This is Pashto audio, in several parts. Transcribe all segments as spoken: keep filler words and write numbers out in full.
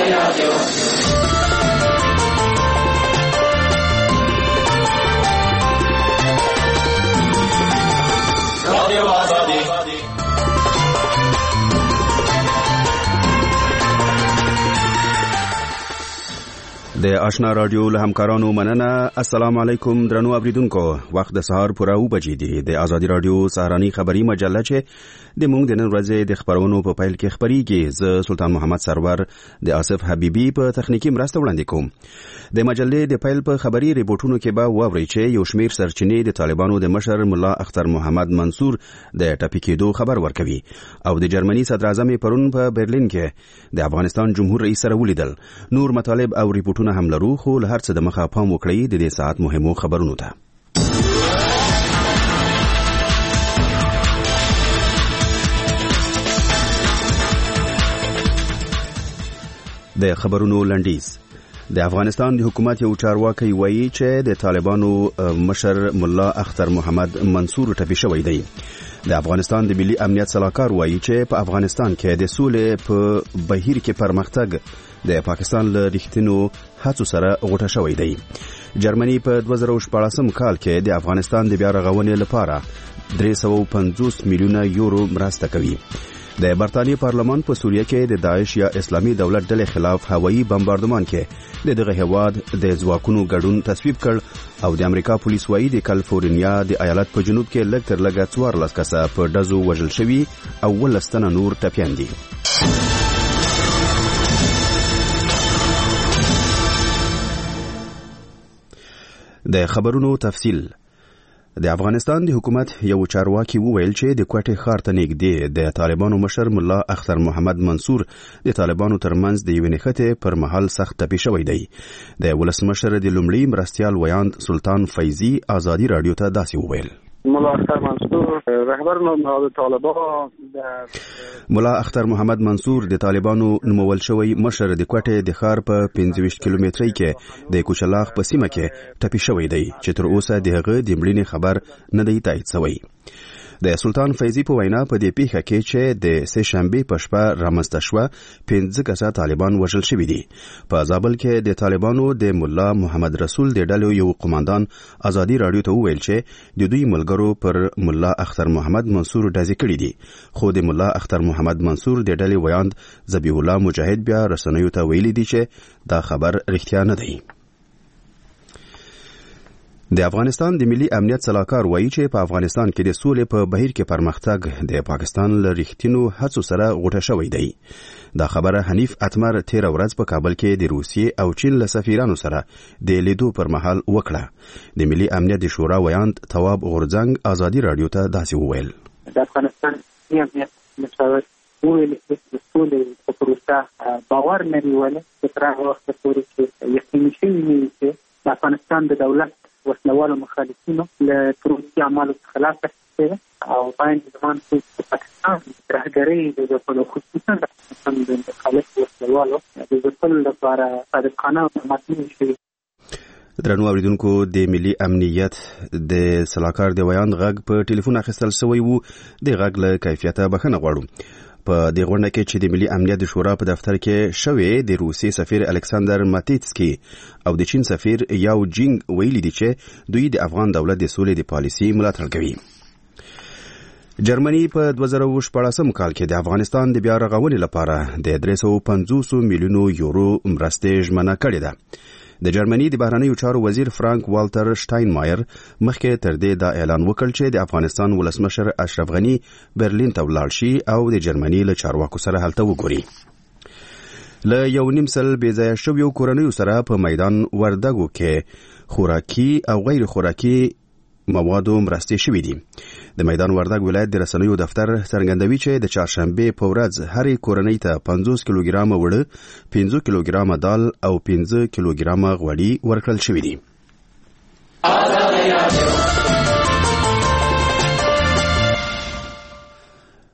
د آشنا رادیو له همکارانو مننه. السلام علیکم درنو اوریدونکو. وخت د سهار پوره او بجې دي. د آزادي رادیو سهارنی خبری مجله چې د مونږ د نن ورځې د خبرونو په پیل کې خبريږي. زه سلطان محمد سرور د آصف حبیبی په تخنیکی مرسته وړاندې کوم. د مجلې د پیل په خبري ریپورتونو کې به واوري چې یو شمیر سرچینې د طالبانو د مشر مولا اختر محمد منصور د ټاپي کېدو خبر ورکوي او د جرمني صدر اعظم پرون په برلین کې د افغانستان جمهور رئیس سره ولیدل. نور مطالب او ریپورتونه هم لرو، خو له هر څه د مخه پام وکړئ د دې ساعت مهمو خبرونو ته. د خبرونو لنډیز. د افغانستان د حکومت یو چارواکي وایي چې د طالبانو مشر مولا اختر محمد منصور ټپي شوی دی. د افغانستان د ملي امنیت سلاکار وایي چې په افغانستان کې د سولې په بهیر کې پرمختګ د پاکستان له رښتینو هڅو سره غوټه شوی دی. جرمني په دوه زره شپږم کال کې د افغانستان د بیا رغونې لپاره درې سوه او پنځوس میلیونه یورو مرسته کوي. د برتانیې پارلمان په سوریه کې د داعش یا اسلامي دولت ډلې خلاف هوایي بمباردمان کې د دغه هواد د ځواکونو ګډون تصویب کړ او د امریکا پولیس وایي د کالیفورنیا د ایالت په جنوب کې لږ تر لږه څوارلس کسه په ډزو وژل شوي او ولس تنه نور ټپیان دي. د خبرونو تفصیل. د افغانستان د حکومت یو چارواکي وویل چې د کوټې ښار ته نږدې د طالبانو مشر مولا اختر محمد منصور د طالبانو ترمنځ د یوې نښتې پر مهال سخت ټپي شوی دی. د ولسمشر د لومړي مرستیال ویاند سلطان فیضي آزادي رادیو ته داسې وویل: مولا اختر منصور رهبر نهاد طالبان مولا اختر محمد منصور د طالبانو نومول شوی مشر د کوټې د ښار په پنځه ویشت کیلومترۍ کې د کوچلاغ په سیمه کې ټپي شوی دی چې تر اوسه د هغه د مړینې خبر نه دی تایید شوی. د سلطان فیضي په وینا په دې پیښه کې چې د سه شنبه په شپه رامنځته شوه پنځه کسه طالبان وژل شوي دي. په زابل کې د طالبانو د مولا محمد رسول د ډلې یو قوماندان آزادي رادیو ته وویل چې د دوی ملګرو پر مولا اختر محمد منصور ډزې کړې دي، خو د مولا اختر محمد منصور د ډلې ویاند ذبیح الله مجاهد بیا رسنیو ته ویلي دي چې دا خبر رښتیا نه دی. د افغانستان د ملي امنیت سلاکار وایي چې په افغانستان کې د سولې په بهیر کې پرمختګ د پاکستان له رښتینو هڅو سره غوټه شوی دی. دا خبره حنیف اتمر تیر ورځ په کابل کې د روسیې او چین له سفیرانو سره د لیدو پر مهال وکړه. د ملي امنیت د شورا ویاند تواب غورځنګ آزادي رادیو ته داسې وویل: د افغانستان امنیت مشاور وویل چې د سولې په پروسه باور لري، ولې تر هغه وخت پورې چې یقیني شوي نه وي چې د افغانستان د دولت وسلوالو مخالفینو له پروسې اعمالو څخه خلاص شوي او باید زمان په پاکستان ترهګرۍ د ځپلو خصوصا د افغانستان د مخالف وسلوالو د ځپلو لپاره صادقانه اقدامات شوي. درنو اوریدونکو، د ملي امنیت د سلاکار د ویاند غږ په ټلیفون اخیستل شوی وو. د غږ له کیفیته بخښنه غواړو. په دې غونډه کې چې د ملي امنیت د شورا په دفتر کې شوی، د روسي سفیر الکساندر ماتیتسکی او د چین سفیر یاو جینګ ویلي دي چې دوی د افغان دولت د سولې د پالیسي ملاتړ کوي. جرمني په دوه زره شپږم کال کې د افغانستان د بیا رغونې لپاره د درې سوه او پنځوس میلیونو یورو مرستې ژمنه کړې ده. د جرمني د بهرنیو چارو وزیر فرانک والتر شټاینمایر مخکې تر دې دا اعلان وکړ چې د افغانستان ولسمشر اشرف غني برلین ته ولاړ شي او د جرمني له چارواکو سره هلته وګوري. له یو نیم سل بې ځایه شویو کورنیو سره په میدان وردګو کې خوراکي او غیر خوراکي موادو مرستې شوي دي. د میدان وردګ ولایت د رسنیو دفتر څرګندوي چې د چهارشنبه په ورځ هرې کورنۍ ته پنځوس کیلوګرامه وړه، پنځه کیلوګرامه دال او پنځه کیلوګرامه غوړي ورکړل شوي دي.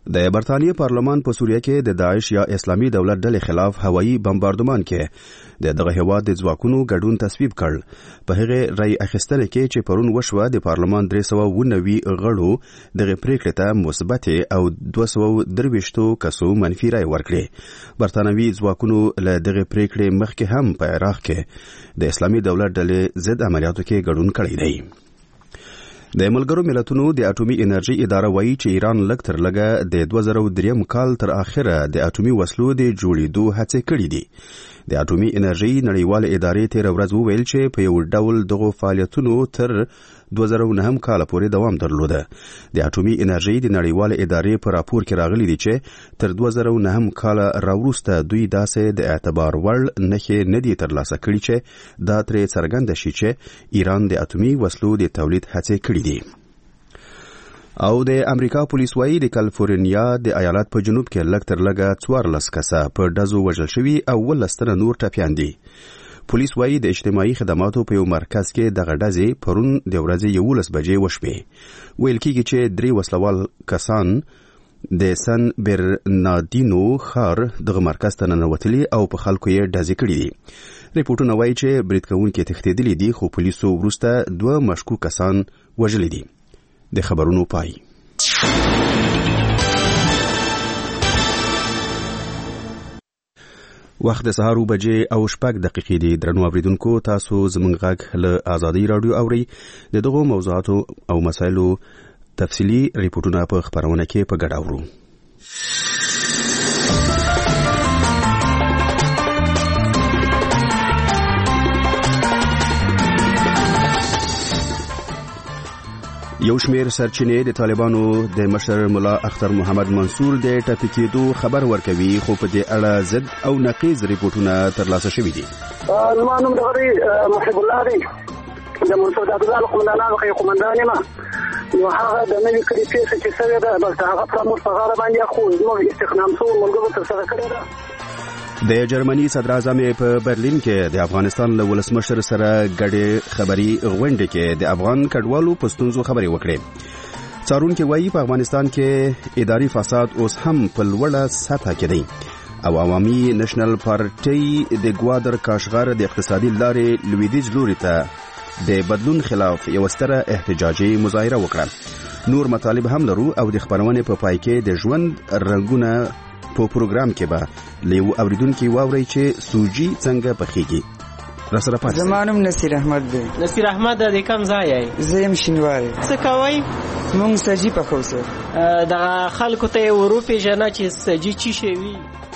د برتانیې پارلمان په سوریه کې د داعش یا اسلامي دولت ډلې خلاف هوایي بمباردمان کې د دغه هیواد د ځواکونو ګډون تصویب کړ. په هغه رای اخیستنه کې چې پرون وشوه د پارلمان درې سوه اووه نوي غړو دغه پریکړې ته مثبت او دوه سوه درویشت کسو منفي رای ورکړي. برتانوي ځواکونو له دغه پریکړې مخکې هم په عراق کې د اسلامي دولت ډلې ضد عملیاتو کې ګډون کړی دی. د ملګرو ملتونو د اټومي انرژي اداره وایي چې ایران لږ تر لږه د دوه زره درې کال تر اخره د اټومي وسلو د جوړېدو هڅې کړې دي. د اټومي انرژي نړیواله ادارې تیر ورځ وویل چې په یو ډول دغه فعالیتونو تر دوه زره نهم کال پورې دوام درلوده. د اټومي انرژي د نړیواله ادارې په راپور کې راغلي دي چې تر دوه زره نهم کال راوروسته دوی داسې د اعتبار وړ نښې نه دي ترلاسه کړي چې دا ترې څرګنده شي چې ایران د اټومي وسلو د تولید هڅې کړي دي. او د امریکا پولیس وایي د کالیفورنیا د ایالت په جنوب کې لږ تر لږه څوارلس کسه په ډزو وژل شوي او اوولس تنه نور ټپیان دي. پولیس وایي د اجتماعي خدماتو په یو مرکز کې دغه ډزې پرون د ورځې یولس بجې وشوې. ویل کېږي چې درې وسلوال کسان د سن برناردینو ښار دغه مرکز ته ننوتلي او په خلکو یې ډزې کړي دي. ریپورټونه وایي چې برید کوونکي تښتېدلي دي خو پولیسو وروسته دوه مشکوک کسان وژلي دي. د خبرونو پای. وخت د سهار بجې او شپږ دقیقې دي. درنو اوریدونکو تاسو زموږ غږ له آزادۍ رادیو اورئ. د دغو موضوعاتو او مسایلو تفصیلي ریپورټونه په خبرونه کې په ګډه اورو. یو شمیر سرچینې د طالبانو د مشر ملا اختر محمد منصور د ټپي کېدو خبر ورکوي خو په دې اړه ضد او نقیض ریپورټونه ترلاسه شوي دي. زما نوم دغه محب الله دی، د منصور د عبدالله قومندانانو کې قومندان یم. نو هغه د نوي کړي پیښه چې شوې ده بس هغه په موږ په غاړه باندې خو زموږ استخدام شوو ملګرو ترسره کړې ده. د جرمني صدر اعظم په برلین کې د افغانستان له ولسمشر سره ګډې خبري غونډه کې د افغان کډوالو په ستونزو خبري وکړې. څارونکي وایي په افغانستان کې اداري فساد اوس هم په لوړه سطح کې دی او عوامي نېشنل پارټي د ګوادر کاشغر د اقتصادي لارې لویدیځ لوري ته د بدلون خلاف یو ستره احتجاجي مظاهره وکړه. نور مطالب هم لرو او د خبرونه په پای کې د ژوند رنگونه په پروګرام کې به لیو اوریدونکو واوري چې سوجي څنګه پخېږي. را سره پاتې زمانم نصیر احمد دی. نصیر احمد د کوم ځای یې؟ زم شینواری. څه کوي؟ مونږ سجی پخو سر د خلکو ته اروپا جنا چې سجی چی شوی.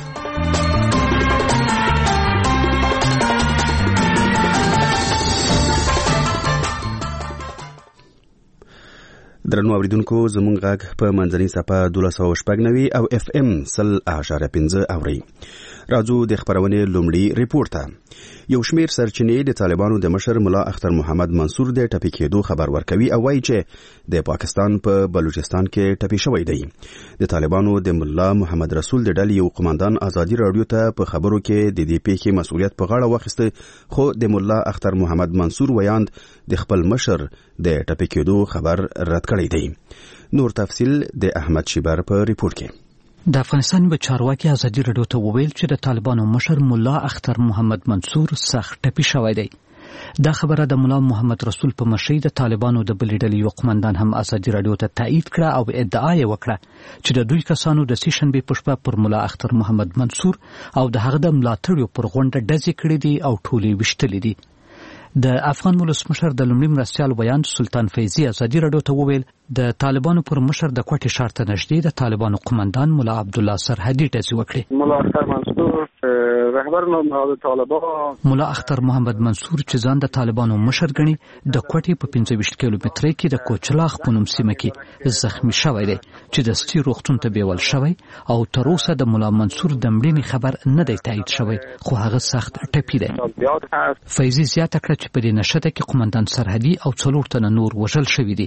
درنو اوریدونکو زموږ غږ په منځنۍ صفحه دولس سوه شپږ نوي او اف ام سل اعشاریه پنځه اورئ. راځو د خبرونې لومړي ریپورت ته. یو شمیر سرچینې د طالبانو د مشر ملا اختر محمد منصور د ټپي کېدو خبر ورکوي او وایي چې د پاکستان په بلوچستان کې ټپي شوی دی. د طالبانو د ملا محمد رسول د ډلې یو قومندان آزادي رادیو ته په خبرو کې د دې پیښې مسؤلیت په غاړه واخیسته خو د ملا اختر محمد منصور ویاند د خپل مشر د ټپي کېدو خبر رد کړی دی. نور تفصیل د احمد شیبر په ریپورت کې. د افغانستان به چارواکي ازادي رادیو ته وویل چې د طالبانو مشر ملا اختر محمد منصور سخت ټپي شوی دی. دا خبره د ملا محمد رسول په مشرۍ د طالبانو د بلې ډلې یو قومندان هم ازادي رادیو ته تایید کړه او ادعا یې وکړه چې د دوی کسانو د سې شنبې په شپه پر ملا اختر محمد منصور او د هغه د ملاتړیو پر غونډه ډزې کړې دي او ټولې وشتلې دي. د افغان ولسمشر د لومړي مرستیال ویاند سلطان فیضي ازادي رادیو ته وویل د طالبانو پر مشر د کوټې ښار ته نږدې د طالبانو قومندان ملا عبدالله سرحدي ډزې وکړې. ملا اختر منصور رهبر نهاد طالبان ملا اختر محمد منصور چې ځان د طالبانو مشر ګڼي د کوټې په پنځه ویشت کیلومترۍ کې د کوچلاخ په نوم سیمه کې زخمی شوی دی چې د سټي روغتون ته بیول شوی او تر اوسه د ملا منصور د مړینې خبر نه دی تایید شوی خو هغه سخت ټپي دی. فیضي زیاته کړه چې په دې نښته کې قومندان سرحدي او څلور تنه نور وژل شوي دي.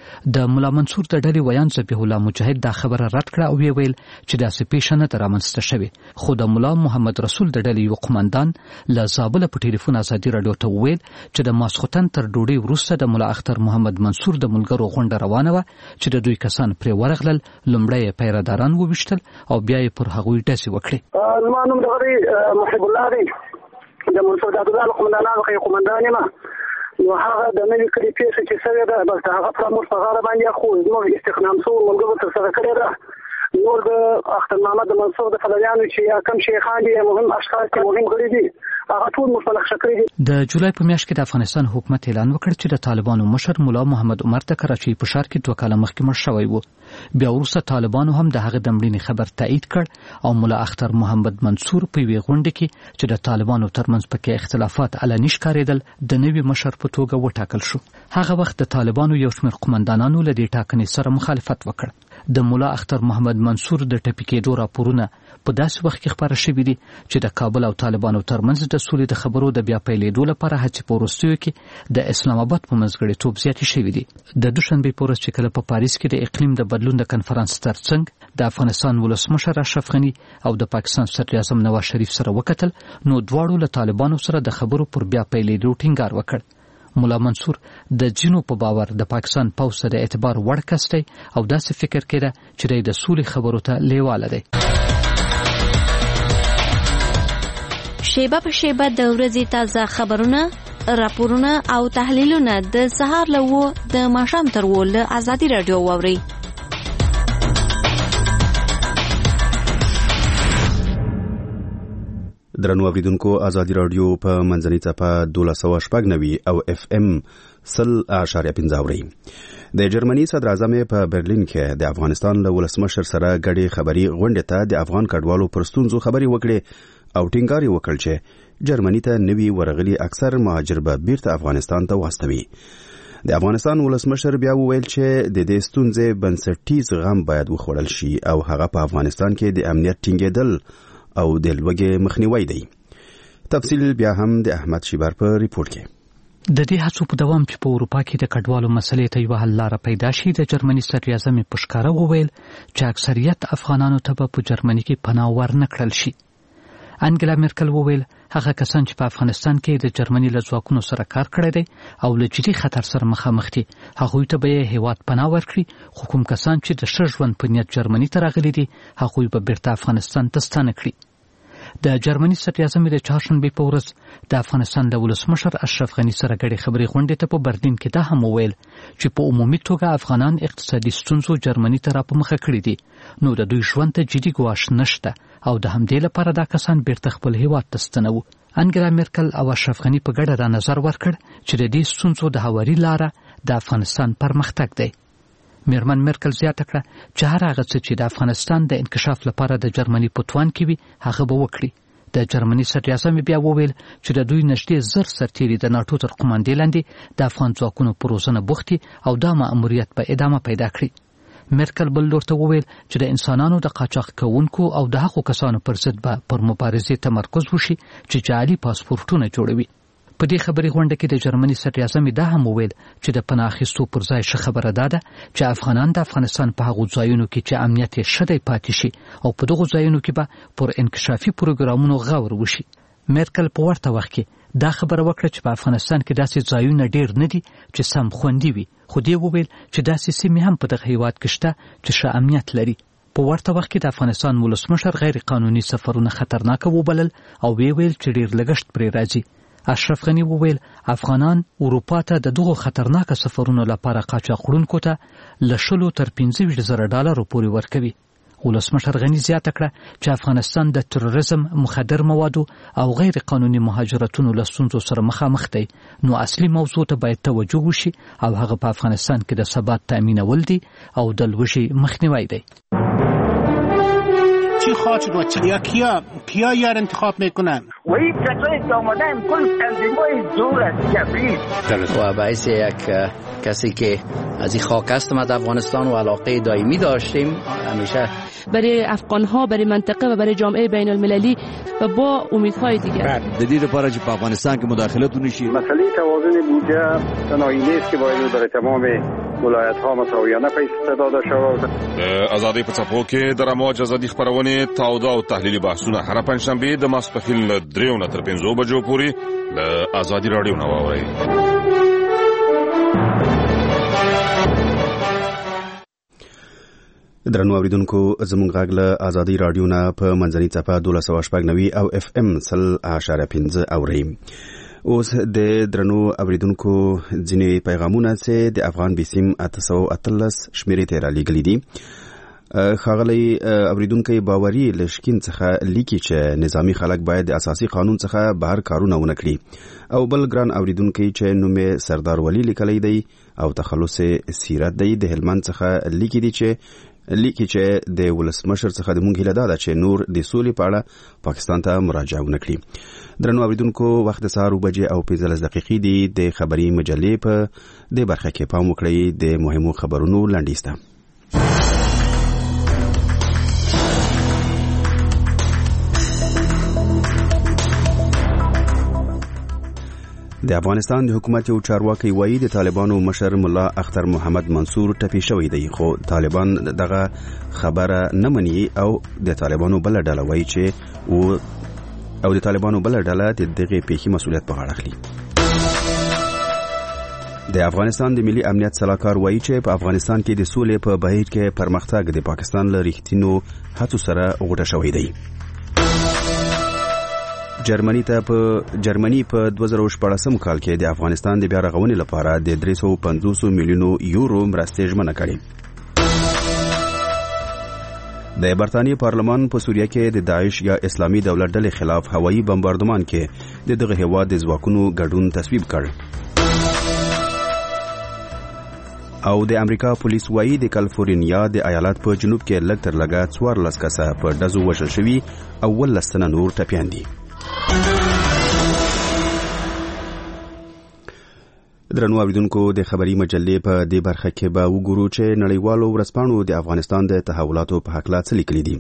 د مولا منصور د ډلې ویان ذبیح الله مجاهد دا خبره رد کړه او ویل چې داسې پیښه نه رامنځته شوې، خو د مولا محمد رسول د ډلې یو قومندان له زابل په ټلیفون ازادي راډیو ته وویل چې د ماسخوتن تر ډوډۍ وروسته د مولا اختر محمد منصور د ملګرو غونډه روانه وه چې د دوی کسان پرې ورغلل، لومړی یې پیرهداران وویشتل او بیا یې پر هغوی ډزې وکړې. زما نوم دغه محب الله دی، د منصور عبدالله قومندانانو څخه قومندان یم. نو هغه د نوې کړي پیښه چې شوې ده بس هغه پر موږ په غاړه باندې خو زموږ استخدام شو ملګرو تر سره کړی ده. نور د اختر محمد منصور د فلانیانو چې کم شیخان دي مهم اشخاص دي مهم غړي دي هغه ټول مصالح شکري دي. د جولای په میاشت کې د افغانستان حکومت اعلان وکړ چې د طالبانو مشر مولا محمد عمر د کراچۍ په ښار کې دوه کاله مخکې مړ شوی و. بیا وروسته طالبانو هم د هغه د مړینې خبر تایید کړ او مولا اختر محمد منصور په یوې غونډه کې چې د طالبانو ترمنځ پکې اختلافات علني ښکارېدل د نوي مشر په توګه وټاکل شو. هغه وخت د طالبانو یو شمېر قومندانانو له دې ټاکنې سره مخالفت وکړ. د مولا اختر محمد منصور د ټپي کېدو راپورونه په داسې وخت کې خپاره شوي دي چې د کابل او طالبانو ترمنځ د سولې د خبرو د بیا پیلېدو لپاره هڅې په وروستیو کې د اسلام آباد په منځګړیتوب زیاتې شوي دي. د دوشنبې په ورځ چې کله په پاریس کې د اقلیم د بدلون د کنفرانس ترڅنګ د افغانستان ولسمشر اشرف غني او د پاکستان صدر اعظم نواز شریف سره وکتل، نو دواړو له طالبانو سره د خبرو پر بیا پیلېدو ټینګار وکړ. مولا منصور د جنو په باور د پاکستان پوځ د اعتبار وړ کس دی او داسې فکر کړه چې د سولې خبرو ته لیواله دی. شیبه په شیبه د ورځې تازه خبرونه، راپورونه او تحلیلونه د سهار له وو د ماښام تر وو له ازادي راډیو واورئ. درنو اوریدونکو، ازادي راډیو په منځنۍ څپه دولس سوه شپږ نوي او اف ام سل اعشاریه پنځه اوري. د جرمني صدر اعظم په برلین کې د افغانستان له ولسمشر سره ګډې خبري غونډې ته د افغان کډوالو پر ستونزو خبري وکړې او ټینګار وکړ چې جرمني ته نوي ورغلي اکثر مهاجر به بیرته افغانستان ته واستوي. د افغانستان ولسمشر بیا وویل چې د دې ستونزې بنسټیز غم باید وخوړل شي او هغه په افغانستان کې د امنیت ټینګېدل او د لوږې مخنیوي دی. تفصیل بیا هم د احمد شیبر په ریپورت کې. د دې هڅو په دوام چې په اروپا کې د کډوالو مسلې ته یو حل لاره پیدا شي، د جرمني صدر اعظم په ښکاره وویل چې اکثریت افغانانو ته به په جرمني کې پناه ورنه کړل شي. انګلا مرکل وویل هغه کسان چې په افغانستان کې د جرمني له ځواکونو سره کار کړی دی او له جدي خطر سره مخامخ دي، هغوی ته به یې هیواد پناه ورکړي، خو کوم کسان چې د ښه ژوند په نیت جرمني ته راغلي دي هغوی به بیرته افغانستان ته ستانه کړي. د جرمني صدر اعظم د چهارشنبې په ورځ د افغانستان د ولسمشر اشرف غني سره ګډې خبرې غونډې ته په برلین کې دا هم وویل چې په عمومي توګه افغانان اقتصادي ستونزو جرمني ته را په مخه کړي دي، نو د دوی ژوند ته جدي ګواښ نشته او د همدې لپاره دا کسان بیرته خپل هیواد ته ستنوي. انګلا مرکل او اشرف غني په ګډه دا نظر ورکړ چې د دې ستونزو د هواري لاره د افغانستان پرمختګ دی. میرمن مرکل زیاته کړه چې هر هغه څه چې د افغانستان د انکشاف لپاره د جرمني په توان کې وي هغه به وکړي. د جرمني صدر اعظم بیا وویل چې د دوی نږدې زر سرتیري د ناټو تر قوماندې لاندې د افغان ځواکونو په روزنه بوخت دي او دا مأموریت په ادامه پیدا کړي. مرکل بل لور ته وویل چې د انسانانو د قاچاق کوونکو او د هغو کسانو پر ضد به پر مبارزې تمرکز وشي چې جعلي پاسپورټونه جوړوي. په دې خبرې غونډه کې د جرمني صدر اعظم دا هم وویل چې د پناه اخیستو پر ځای ښه خبره ده ده چې افغانان د افغانستان په هغو ځایونو کې چې امنیت یې ښه دی پاتې شي او په دغو ځایونو کې به پر انکشافي پروګرامونو غور وشي. مرکل په ورته وخت کې دا خبره وکړه چې په افغانستان کې داسې ځایونه ډېر نه دي چې سم خوندي وي، خو دې وویل چې داسې سیمې هم په دغه هیواد کې شته چې ښه امنیت لري. په ورته وخت کې د افغانستان ولسمشر غیر قانوني سفرونه خطرناک وبلل او ویل چې ډېر لګښت پرې راځي. اشرف غني وویل افغانان اروپا ته د دغو خطرناک سفرونو لپاره قاچاق وړونکو ته له شلو تر پنځه ویشت زره ډالرو پورې ورکوي. ولسمشر غني زیاته کړه چې افغانستان د تروریزم، مخدر موادو او غیر قانوني مهاجرتونو له ستونزو سره مخامخ دی، نو اصلي موضوع ته باید توجه وشي او هغه په افغانستان کې د ثبات تأمینول دي او د لوږې مخنیوی دی. چی خواهد شد و چی کیا کیا یار انتخاب میکنن و این کسایی که آمدن کل تنظیمای دور از جبری و باعث یک کسی که از این خاک هستم از افغانستان و علاقه دائمی داشتیم همیشه برای افغان‌ها، برای منطقه و برای جامعه بین المللی و با امیدهای دیگر. د دې لپاره چې په افغانستان کې مداخلت ونشي. مسئله توازن بودجه تنهایی نیست که باید برای تمام ولایت ها مساویانه پیسته داده شود. ازادي په څپو کې د رموج ازادي خبرونه تاوده او تحلیلي بحثونه هر پنځشنبه د ماسپښین له دریو نه تر پنځو بجو پورې له ازادي رادیو نه واورئ. درنو اوریدونکو زموږ غږ له ازادي رادیو نه په منځنۍ څپه دولس سوه شپږ نوي او اف ام سل اعشاریه پنځه اورئ. اوس د درنو اوریدونکو ځینې پیغامونه چې د افغان بیسیم اته سوه اتلس شمیرې ته رالیږلي دي. ښاغلی اوریدونکی باوري لشکین څخه لیکي چې نظامی خلک باید د اساسي قانون څخه بهر کارونه ونه کړي. او بل ګران اوریدونکی چې نوم سردار ولی لیکلی دی او تخلص سیرت دی د هلمند څخه لیکي دي چې لیکي چې د ولسمشر څخه د مونږ هیله ده چې نور د سولې په اړه پاکستان ته مراجعه ونه کړي. درنو اوریدونکو وخت د سهار اوه بجې او پنځلس دقیقې دي. د خبري مجلې په دې برخه کې پام وکړئ د مهمو خبرونو لنډیز ته. د افغانستان د حکومت یو چارواکي وایي د طالبانو مشر ملا اختر محمد منصور ټپي شوی دی، خو طالبان دغه خبره نه مني او د طالبانو بل ډله وایي چې او او د طالبانو بل ډله د دغه پیښې مسؤلیت په غاړه اخلي. د افغانستان د ملي امنیت سلاکار وایي چې په افغانستان کې د سولې په بهیر کې پرمختګ د پاکستان له ریښتینو هڅو سره غوټه شوی دی. جرمني ته په جرمني په دوه زره شپږم کال کې د افغانستان د بیا رغونې لپاره د درې سوه پنځوس میلیونو یورو مرستې ژمنه کړې. د برتانیې پارلمان په سوریه کې د داعش یا اسلامي دولت ډلې خلاف هوایي بمباردمان کې د دغه هیواد د ځواکونو ګډون تصویب کړ. او د امریکا پولیس وایي د کالیفورنیا د ایالت په جنوب کې لږ تر لږه څوارلس کسه په ډزو وژل شوي او ولس تنه نور ټپیان دي. درنو اوریدونکو د خبري مجلې په دې برخه کې به وګورو چې نړیوالو ورځپاڼو د افغانستان د تحولاتو په حق لا څه لیکلي دي.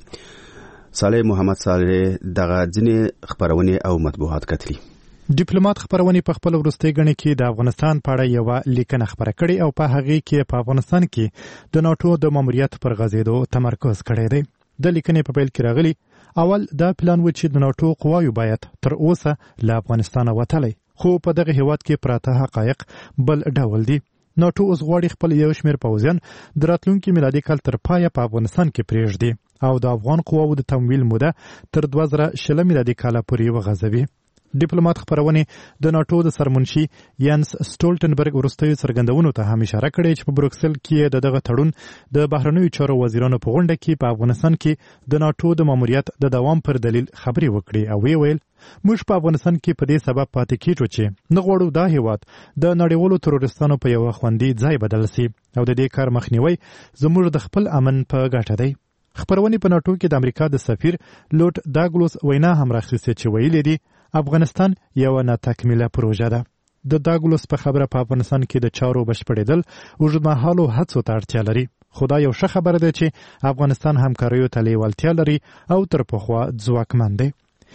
صالح محمد صالح دغه ځینې خبرونه او مطبوعات کتلي. ډیپلوماټ خبرونه په خپل ورستۍ غنې کې د افغانستان په اړه یو لیکنه خبره کړې او په هغه کې په افغانستان کې د ناتو د ماموریت پر غځېدو تمرکز کړی دی. د لیکنې په پیل کې راغلي اول دا پلان و چې د ناتو قواوې باید تر اوسه له افغانستانه وتلی، خو په دغه هیواد کې پراته حقایق بل ډول دي. ناتو اوس غواړي خپل یو شمېر پوځیان د راتلونکي میلادي کال تر پایه په افغانستان کې پرېږدي او د افغان قواوو د تمویل موده تر دوه زره شل میلادي کال پورې وغځوي. ډیپلوماټ خبرونه د ناتو د سرمنشي یانس سټولټنبرګ ورستۍ څرګندونو ته هم اشاره کړې چې په بروکسل کې د دغه تړون د بهرنیو چارو وزیرانو په غونډه کې په افغانستان کې د ناتو د ماموریت د دوام پر دلیل خبرې وکړي او وی ویل موږ په افغانستان کې په دې سبب پاتې کیږو چې نه غواړو دا هیواد د نړیوالو تروریستانو په یو خوندي ځای بدل شي او د دې کار مخنیوي زموږ د خپل امن په ګټه دی. خبرونه په ناتو کې د امریکا د سفیر لوټ داګلوس وینا هم راخیستې چې ویلي دي افغانستان یو ناتکمیله پروژه ده. د داګلوس په خبره په افغانستان کې د چارو بشپړېدل اوږدمهالو هڅو ته اړتیا لري، خو دا یو ښه خبره ده چې افغانستان همکاریو ته لیوالتیا لري او تر پخوا ځواکمن دی.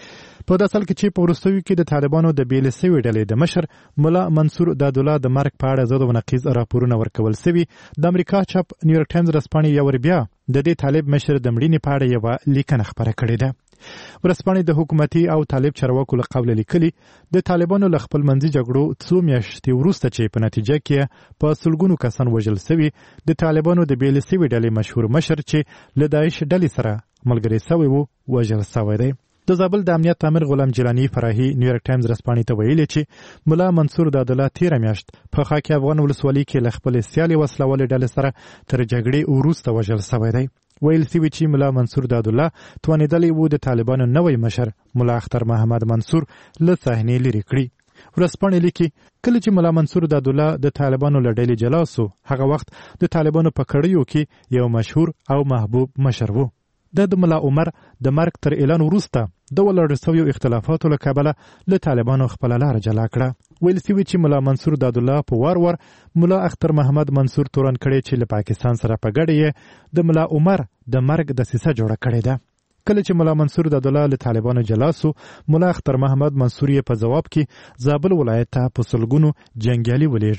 په داسې حال کې چې په وروستیو کې د طالبانو د بیلې سوي ډلې د مشر ملا منصور دادالله د مرګ په اړه ضد او نقیض راپورونه ورکول سوي، د امریکا چاپ نیویورک ټایمز ورځپاڼې یو ور بیا د دې طالب مشر د مړینې په اړه یوه لیکنه خپره کړې ده. ورځپاڼې د حکومتي او طالب چارواکو له قوله لیکلي د طالبانو له خپلمنځي جګړو څو میاشتې وروسته چې په نتیجه کې په سلګونو کسان وژل سوي، د طالبانو د بیلې سوي ډلې مشهور مشر چې له داعش ډلې سره ملګری سوی و وژل سوی دی. د زابل د امنیت امر غلام جیلانی فراهي نیویورک ټایمز رسپانې ته ویلي چې ملا منصور دادالله تیره میاشت په خاک افغان ولسوالۍ کې له خپلې سیالې وسلوالې ډلې سره تر جګړې وروسته وژل سوی دی. ویل سوي چې ملا منصور دادالله توانېدلی و د طالبانو نوی مشر ملا اختر محمد منصور له صحنې لرې کړي. ورځپاڼې لیکي کله چې ملا منصور دادالله د طالبانو له ډلې جلا سو، هغه وخت د طالبانو په کړیو کې یو مشهور او محبوب مشر و. د ملا عمر د مرګ تر اعلان وروسته د ولاړو سویو اختلافاتو له کبله له طالبانو خپل لار جلا کړه. ویل سوي چې ملا منصور دادالله په وار وار ملا اختر محمد منصور تورن کړي چې له پاکستان سره په ګډه یې د ملا عمر د مرګ دسیسه جوړه کړې ده. کله چې ملا منصور دادالله له طالبانو جلا سو، ملا اختر محمد منصور یې په ځواب کې زابل ولایت ته په سلګونو جنګیالي ولېږل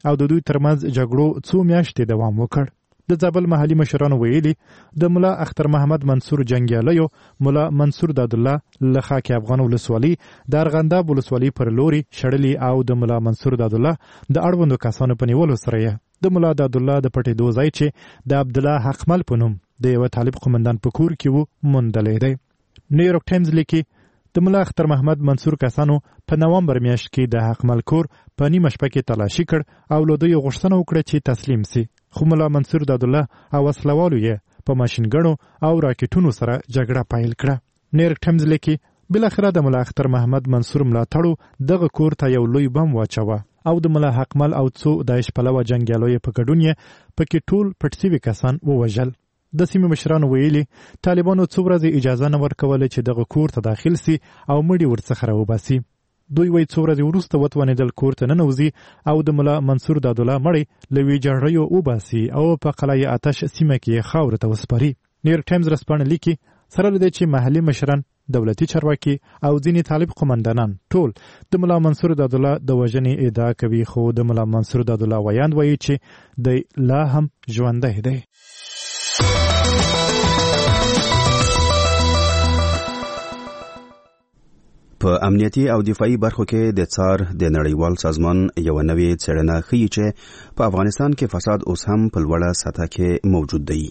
او د دوی ترمنځ جګړو څو میاشتې دوام وکړ. د زابل محلي مشرانو ویلي د ملا اختر محمد منصور جنگیالیو ملا منصور دادالله له خاک افغان ولسوالۍ د ارغنداب ولسوالۍ پر لوري شړلي او د ملا منصور دادالله د اړوندو کسانو په نیولو سره یې د ملا دادالله د پټېدو ځای چې د عبدالله حقمل په نوم د یوه طالب قومندان په کور کې و موندلی دی. نیویورک ټایمز لیکي د ملا اختر محمد منصور کسانو په نوامبر میاشت کې د حقمل کور په نیمه شپه کې تلاشي کړ او له دوی غوښتنه وکړه چې تسلیم سي، خو ملا منصور دادالله او وسلوالو یې په ماشینګڼو او راکټونو سره جګړه پیل کړه. نیویورک ټایمز لیکي بالاخره د ملا اختر محمد منصور ملاتړو دغه کور ته یو لوی بم واچوه او د ملا حقمل او څو داعش پلوه جنګیالو په ګډون یې پکې ټول پټ سوي کسان ووژل. د سیمې مشرانو ویلي طالبانو څو ورځې اجازه نه ورکوله چې دغه کور ته داخل سي او مړي ورڅخه راوباسي. دوی وایي څو ورځې وروسته وتوانېدل کور ته ننوځي او د ملا منصور دادالله مړی له ویجاړیو وباسي او په قلعه آتش سیمه کې خاورو ته وسپاري. نیویورک ټایمز ورځپاڼه لیکي سره له دې چې محلي مشران، دولتي چارواکي او ځینې طالب قومندانان ټول د ملا منصور دادالله د وژنې ادعا کوي، خو د ملا منصور دادالله ویاند وایي چې دی لا هم ژوندی دی. په امنیتي او دفاعي برخو کې د څار د نړیوال سازمان یو نوې څېړنه ښیي چې په افغانستان کې فساد اوس هم په لوړه سطح کې موجود دی.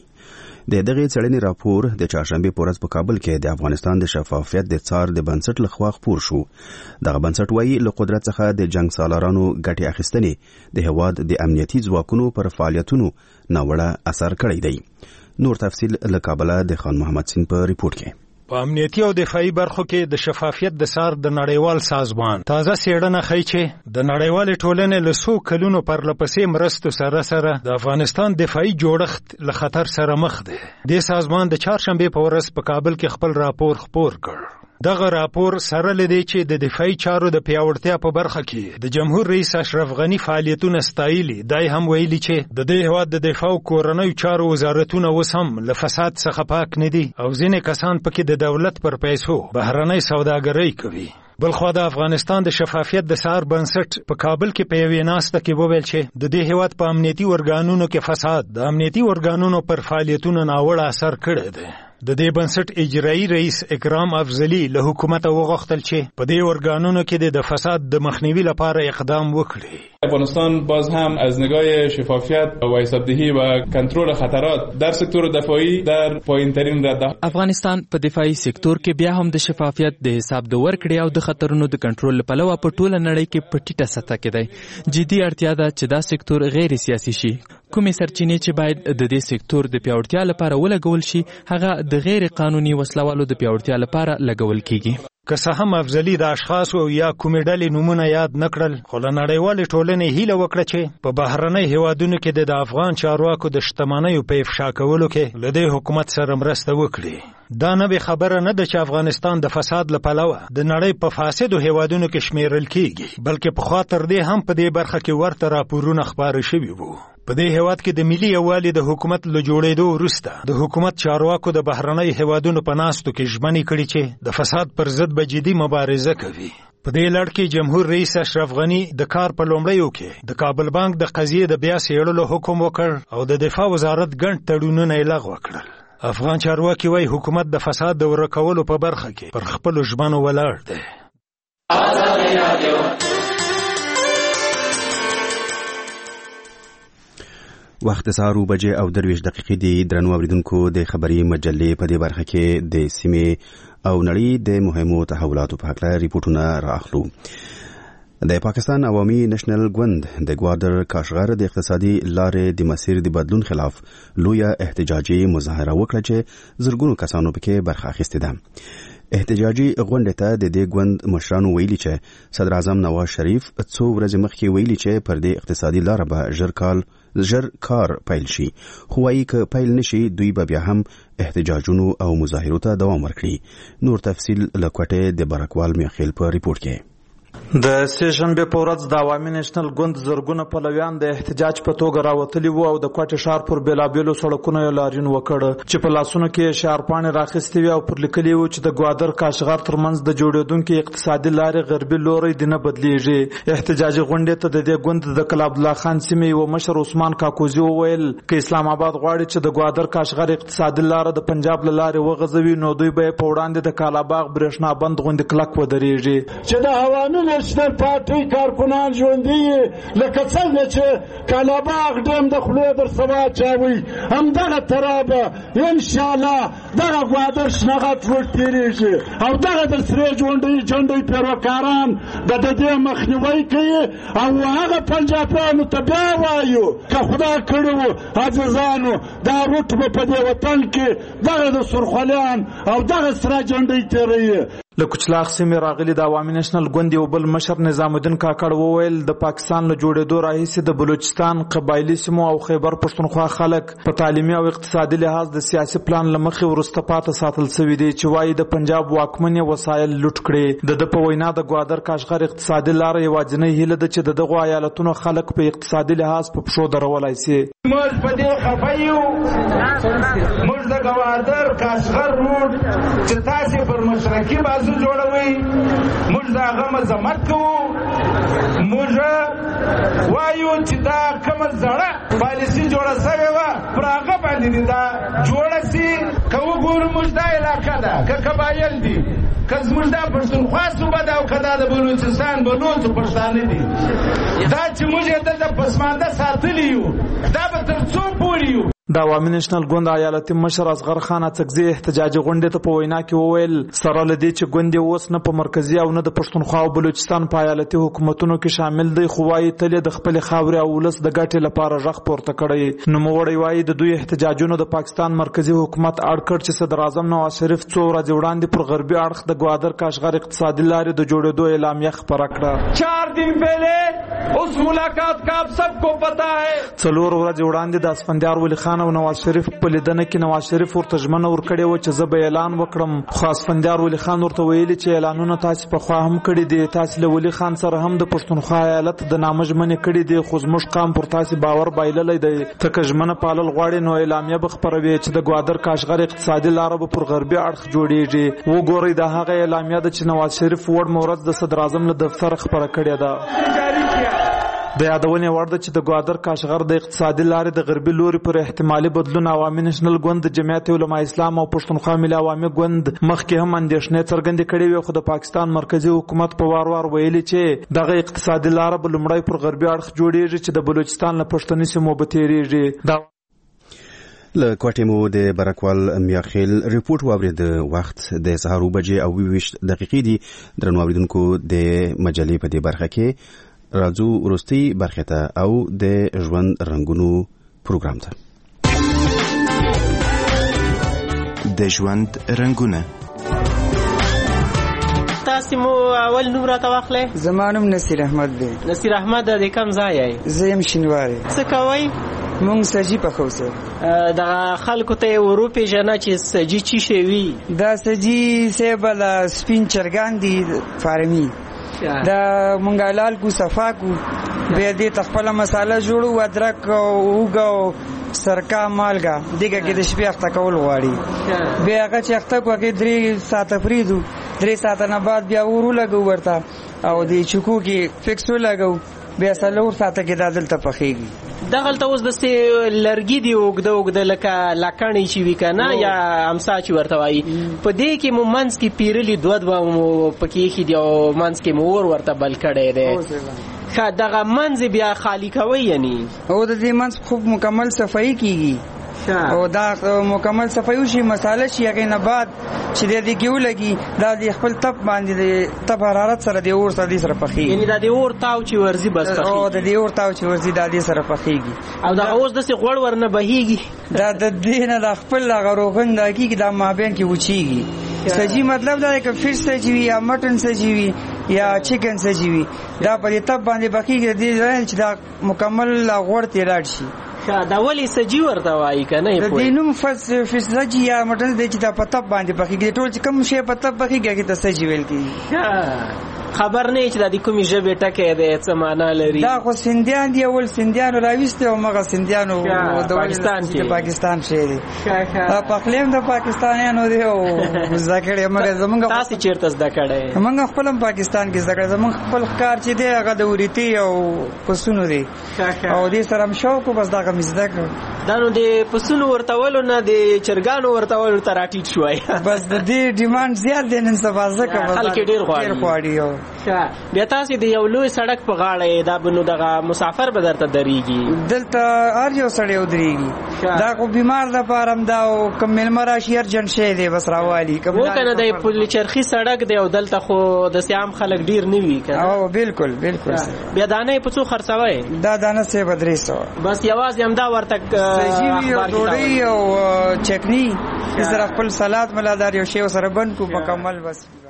د دغه څېړنې راپور د چهارشنبه په ورځ په کابل کې د افغانستان د شفافیت د څار د بنسټ لخوا خپور شو. دغه بنسټ وایي له قدرت څخه د جنگ سالارانو ګټې اخیستنې د هواد د امنیتي ځواکونو پر فعالیتونو ناوړه اثر کړی دی. نور تفصیل له کابل د خان محمد سین په ریپورت کې. په امنیتي او دفاعي برخو کې د شفافیت د څار د نړیوال سازمان تازه څېړنه ښیي چې د نړیوالې ټولنې له څو کلونو پرلپسې مرستو سره سره د افغانستان دفاعي جوړښت له خطر سره مخ دی. دې سازمان د چهارشنبې په ورځ په کابل کې خپل راپور خپور کړ. دغه راپور سره لدی چې د دفاعي چارو د پیاوړتیا په برخه کې د جمهور رئیس اشرف غنی فعالیتونه ستایلي. دای هم ویلي چې د دې هواد د دفاع او کورنیو چارو وزارتونه اوس هم له فساد څخه پاک نه دي او ځینې کسان پکې د دولت پر پیسو بهرنۍ سوداګرۍ کوي. بلخوا د افغانستان د شفافیت د څار بنسټ په کابل کې په یوې ناسته کې وویل چې د دې هیواد په امنیتي ارګانونو کې فساد د امنیتي ارګانونو پر فعالیتونو ناوړه اثر کړی دی. د دې بنسټ اجرایی رئیس اکرام افضلی له حکومت وغوښتل چې په دې ارګانونو کې د فساد د مخنیوي لپاره اقدام وکړي. افغانستان باز هم از نگاه شفافیت و حسابدهی و کنترل خطرات در سکتور دفاعی در پایین‌ترین رده. افغانستان په دفاعي سکتور کې بیا هم د شفافیت د حساب د ورکړې او د خطرونو د کنټرول لپاره په ټوله نړۍ کې په ټیټه سطح کې دی. جدي اړتیا ده چې دا سکتور غیر سیاسي شي. کومې سرچینې چې باید د دې سکتور د پیاوړتیا لپاره ولګول شي هغه د غیر قانوني وسلوالو د پیاوړتیا لپاره لګول کیږي. که څه هم افضلی د اشخاصو یا کومې ډلې نومونه یاد نه کړل، خو له نړیوالې ټولنې هیله وکړه چې په بهرنۍ هیوادونو کې د افغان چارواکو د شتمنیو په افشا کولو کې له دې حکومت سره مرسته وکړي. دا نوې خبره نه ده چې افغانستان د فساد له پلوه د نړۍ په فاسدو هیوادونو کې شمیرل کیږي، بلکې پخوا تر دې هم په دې برخه کې ورته راپورونه خپاره شوي وو. په دې هیواد کې د ملي یووالي د حکومت له جوړېدو وروسته د حکومت چارواکو د بهرنۍ هیوادونو په ناستو کې ژمنې کړي چې د فساد پر ضد به جدي مبارزه کوي. په دې لړ کې جمهور رئیس اشرف غنی د کار په لومړیو کې د کابل بانک د قضیې د بیا څېړلو حکم وکړ او د دفاع وزارت ګڼ تړونونه یې لغوه کړل. افغان چارواکي وایي حکومت د فساد د ورکولو په برخه کې پر خپلو ژمنو ولاړ دی. وخت سهار بجې او درویش دقیقې دي. درنو اوریدونکو د خبري مجلې په دې برخه کې د سیمې او نړۍ د مهمو تحولاتو په اړه ریپورتونه راخلو. د پاکستان عوامي نېشنل ګوند د ګوادر کاشغر د اقتصادي لارې د مسیر د بدلون خلاف لویه احتجاجي مظاهره وکړه چې زرګونو کسانو پکې برخه اخیستې ده. احتجاجي غونډې ته د دې ګوند مشرانو ویلي چې صدر اعظم نواز شریف څو ورځې مخکې ویلي چې پر دې اقتصادي لار به ژر کال ژر کار پیل شي، خو وايي که پیل نشي دوی به بیا هم احتجاجونو او مظاهرو ته دوام ورکړي. نور تفصیل له کوټې د برکوال میخیل په ریپورت کې. د سیشنبه په ورځ د عوامي نېشنل ګوند زرګونه پلویان د احتجاج په توګه راوتلي وو او د کوټې ښار پر بیلابیلو سړکونو یې لاریون وکړ چې په لاسونو کې شعارپاڼې راخیستې وي او پر لیکلي وو چې د ګوادر کاشغر ترمنځ د جوړېدونکي اقتصادي لارې غربي لوري دي نه بدلیږي. احتجاجي غونډې ته د دې ګوند د کلاب الله خان سیمې یو مشر عثمان کاکوزي وویل که اسلام آباد غواړي چې د ګوادر کاشغر اقتصادي لاره د پنجاب له لارې وغځوي نو دوی به په وړاندې د کالاباغ برېښنا بند غوندې کلک ودرېږي چې د عوامي نېشنل پارټي کارکنان ژوندي لکه څنګه چې کالاباغ ډیم د خولې در سبا چاوي همدغه ترابه انشاءالله دغه ګوادر شنغت ورتېرېږي او دغه د سرې ژوندۍ جنډۍ پیروکاران د د دې مخنیوی کوي او هغه پنجابیانو ته بیا وایو که خدا کړي وو عزیزانو دا روټ به په دې وطن کې دغه د سرخولیان او دغه سره جنډۍ تېروي. له کوچلاغ سیمې راغلي د عوامي نېشنل ګوند یو بل مشر نظام الدین کاکړ وویل د پاکستان له جوړېدو راهیسې د بلوچستان قبایلي سیمو او خیبر پښتونخوا خلک په تعلیمي او اقتصادي لحاظ د سیاسي پلان له مخې وروسته پاتې ساتل سوي دي چې وایي د پنجاب واکمنې وسایل لوټ کړي. د ده په وینا د ګوادر کاشغر اقتصادي لاره یوازینۍ هیله ده چې د دغو ایالتونو خلک په اقتصادي لحاظ په پښو درولای سي. موږ په دې خفه یو موږ د ګوادر کاشغر روډ چې تاسې پر مشرقي بازو جوړوي موږ د هغه مذمت کوو. موږ وایو چې دا کومه زړه پالیسي جوړه سوې وه پر هغه باندې دې دا جوړه سي. که وګورو موږ دا علاقه ده که قبایل دي که زموږ دا پښتونخوا صوبه ده او که دا د بلوچستان بلوچ پښتانه دي دا چې موږ یې دلته پسمانده ساتلي یو دا به تر څو پورې یو. د عوامي نېشنل ګوند ایالتي مشر اصغر خان اڅکزي احتجاجي غونډې ته په وینا کې وویل سره له دې چې ګوند اوس نه په مرکزي او نه د پښتونخوا او بلوچستان په ایالتي حکومتونو کې شامل دی خو وايي تل د خپل خاورې او ولس د ګټې لپاره غږ پورته کړی. نوموړی وايي د دوی احتجاجونو د پاکستان مرکزي حکومت اړ کړ چې صدر اعظم نواز شریف څو ورځې وړاندې پر غربي اړخ د ګوادر کاشغر اقتصادي لارې د جوړېدو اعلامیه خپره کړه. چار دن پہلے اس ملاقات کا آپ سب کو پتا ہے څلور ورځې وړاندې د اسفندیار ولی خان او نواز شریف په لیدنه کې نواز شریف ورته ژمنه ورکړې وه چې زه به اعلان وکړم خو اسفندیار ولی خان ورته ویلي چې اعلانونه تاسې پخوا هم کړي دي تاسې له ولی خان سره هم د پښتونخوا ایالت د نامه ژمنې کړي دي خو زموږ قام پر تاسې باور بایللی دی ته که ژمنه پالل غواړې نو اعلامیه به خپروي چې د ګوادر کاشغر اقتصادي لاره به پر غربي اړخ جوړیږي. وګورئ دا هغه اعلامیه ده چې نواز شریف وړ مورز د صدر اعظم له دفتره خپره کړې ده. د یادونې وړ ده چې د ګوادر کاشغر د اقتصادي لارې د غربي لوري پر احتمالي بدلون عوامي نېشنل ګوند د جمعیت علما اسلام او پښتونخوا ملي عوامي ګوند مخکې هم اندېښنې څرګندې کړې وې خو د پاکستان مرکزي حکومت په وار وار ویلي چې دغه اقتصادي لاره به لومړی پر غربي اړخ جوړیږي چې د بلوچستان له پښتني سیمو به تېرېږي. له کوټې مو د برکوال میاخیل ریپورت واورید. وخت د سهار اوه بجې او اوه ویشت دقیقې دي. درنو اوریدونکو د مجلې په دې برخه کې راځو وروستۍ برخې ته او د ژوند رنګونو پروګرام ته. د ژوند رنګونه تاسو مو اول نوم راته واخلئ. زما نوم نصیر احمد دی. نصیر احمد د کوم ځای یې؟ زه یم شینواری. څه کوئ؟ مونږ سجي پخو سر. دغه خلکو ته وروپېژنه چې سجي څه شی وي. دا سجي سیبل سپین چرګان دي فارمي دا مونږه لال کو صفا کو به دې تخپل مساله جوړو ادرک او اوګو سرکا مالګه دغه کې د شپې اخته کول غواړي بیا هغه چې اخته کوګه درې ساعت فریدو درې ساعت نه بعد بیا ورو لګو ورته او دې چکو کې فکسو لګو بیا سلور ساعت کې دادل ته پخېږي. دغلته اوس د سي لرګي دی وګد وګد لکه لکړی چې وکنه یا امسا چې ورته وایي په دې کې مو منځ کې پیرلی دوه دوه مو پکې کې دی او منځ کې مو ور ورته بل کړی دی خا دغه منځ بیا خالی کوي یعنی او د دې منځ خوب مکمل صفائی کیږي او دا مکمل صفائی شي مساله شي هغه نه بعد چې د دې کېو لګي دا د خپل تپ باندې تپ حرارت سره د اور سره سره پخې یعنی دا د اور تاو چې ورزي بس پخې او د دې اور تاو چې ورزي دا د سره پخېږي او دا اوس د سي غوړ ورنه بهيږي دا د دې نه د خپل غروغن دا کیږي دا مابین کې وچیږي سجي مطلب دا چې فش سجي یا مټن سجي یا چکن سجي دا په دې تپ باندې بخېږي د دې چې دا مکمل غوړ تیراړ شي دا ولی سجی ورته وایي کنه د دینوم فس فسجی یا مټن د چې دا پتب باندې پخېږي ټول چې کوم شی پتب پخېږي کې ته سجی ویل کیږي خبر نه چې د کومې ژبې ټکی دی څه معنا لري. دا خو سندیان دی، اول سندیانو راویسته او مغه سندیانو د پاکستان کې پاکستان شي دي. پخلیم د پاکستانیانو دی او ذکر یې مګر زمونږ تاسو چیرته زده کړی؟ موږ خپل پاکستان کې زده کړی. زمونږ خپل ښکار چې دی هغه د وریتي او پسونو دی او دې سره هم شوق بس دا کوم زده کړ. دا نو د پسونو ورتولو نه د چرګانو ورتولو ته راټیټ شوی. بس د دې ډیماند زیات دی نن سبا ځکه خلک ډېر غواړي. بیا تاسو د یو لوی سړک په غاړه دا بنو دغه مسافر به درته درېږي دلته هر یو سړی ودرېږي. دا خو بیمار لپاره هم دا او کوم میلمه راشي ارجنټ شی دی بس راوالي و کنه د پل چرخي سړک دی او دلته خو د سیام خلک ډیر نه وي کنه. او بالکل بالکل. بیا دانه په څو خرڅوي؟ دا دانه سه بدري سو بس یوازې هم دا ورته سجیوی او ډوډۍ او چکنی سره خپل سلاد ملادار یو شی سره بند کو مکمل بس.